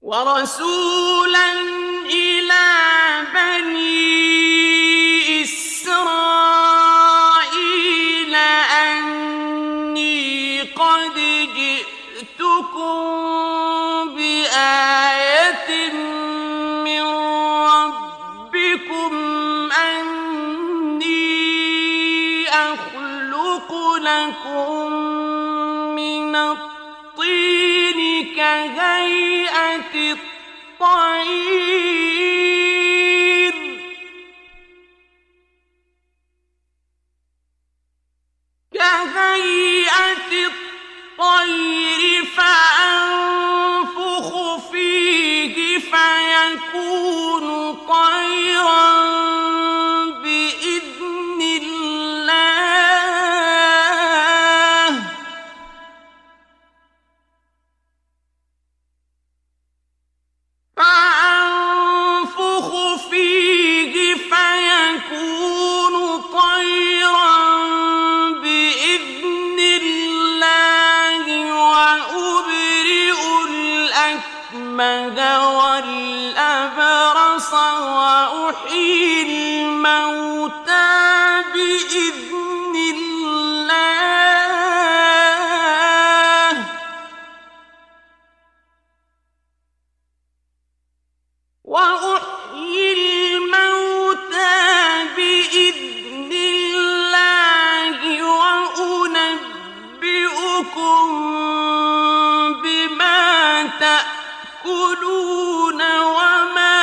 وَرَسُولًا إِلَىٰ بَنِي إِسْرَائِيلَ أَنِّي قَدْ جِئْتُكُم بِآيَةٍ مِّن رَّبِّكُمْ أَنِّي أَخْلُقُ لَكُم مِّنَ الطِّينِ كَهَيْئَةِ الطَّيْرِ فَأَنفُخُ فِيهِ فَيَكُونُ طَيْرًا بِإِذْنِ اللَّهِ ۖ وَأُبْرِئُ الْأَكْمَهَ وَالْأَبْرَصَ وَأُحْيِي الْمَوْتَىٰ بِإِذْنِ اللَّهِ ۖ وَأُنَبِّئُكُم بِمَا تَأْكُلُونَ وَمَا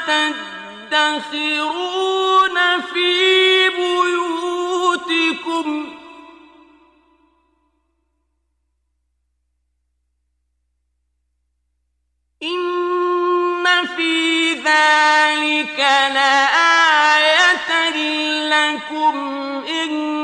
تَدَّخِرُونَ فِي بُيُوتِكُمْ ۚ إِنَّ فِي ذَٰلِكَ لَآيَةً لَّكُمْ إِن